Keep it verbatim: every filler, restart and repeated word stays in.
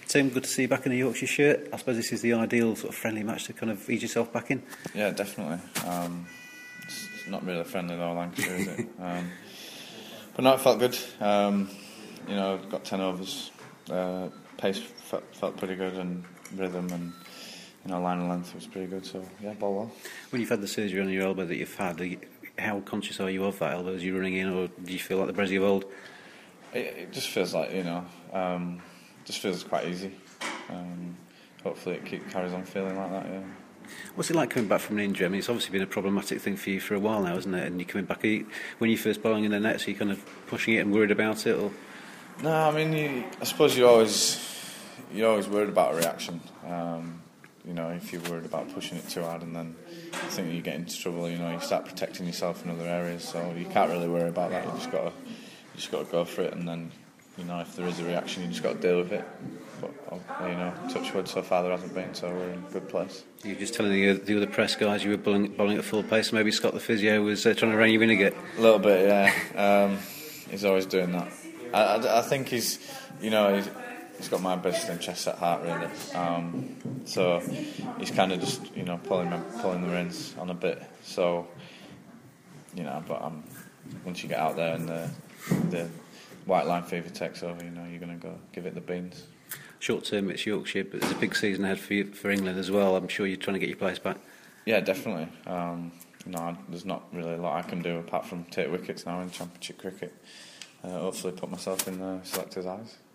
Tim, good to see you back in the Yorkshire shirt. I suppose this is the ideal sort of friendly match to kind of ease yourself back in. Yeah, definitely. Um, it's, it's not really friendly though, Lancashire, is it? Um, but no, it felt good. Um, you know, got ten overs. Uh, pace felt, felt pretty good, and rhythm and you know line of length was pretty good. So yeah, ball well. When you've had the surgery on your elbow that you've had, are you, how conscious are you of that elbow as you're running in, or do you feel like the Bressie of old? It, it just feels like you know. Um, Just feels quite easy. Um, hopefully it keep, carries on feeling like that, yeah. What's it like coming back from an injury? I mean, it's obviously been a problematic thing for you for a while now, isn't it? And you're coming back, are you, when you're first bowling in the nets, are you kind of pushing it and worried about it? Or? No, I mean, you, I suppose you always, you're always worried about a reaction. Um, you know, if you're worried about pushing it too hard and then you think you get into trouble, you know, you start protecting yourself in other areas. So you can't really worry about that. You just got to, you just got to go for it, and then, you know, if there is a reaction, you just got to deal with it. But, you know, touch wood, so far there hasn't been, so we're in a good place. You were just telling the, the other press guys you were bowling, bowling at full pace, maybe Scott the physio was uh, trying to rein you in again? A little bit, yeah. Um, he's always doing that. I, I, I think he's, you know, he's, he's got my best interest at heart, really. Um, so he's kind of just, you know, pulling pulling the reins on a bit. So, you know, but um, once you get out there and the, the white line fever takes over, you know, you're going to go give it the beans. Short term, it's Yorkshire, but there's a big season ahead for you, for England as well. I'm sure you're trying to get your place back. Yeah, definitely. Um, no, there's not really a lot I can do apart from take wickets now in Championship cricket. Uh, hopefully, put myself in the selectors' eyes.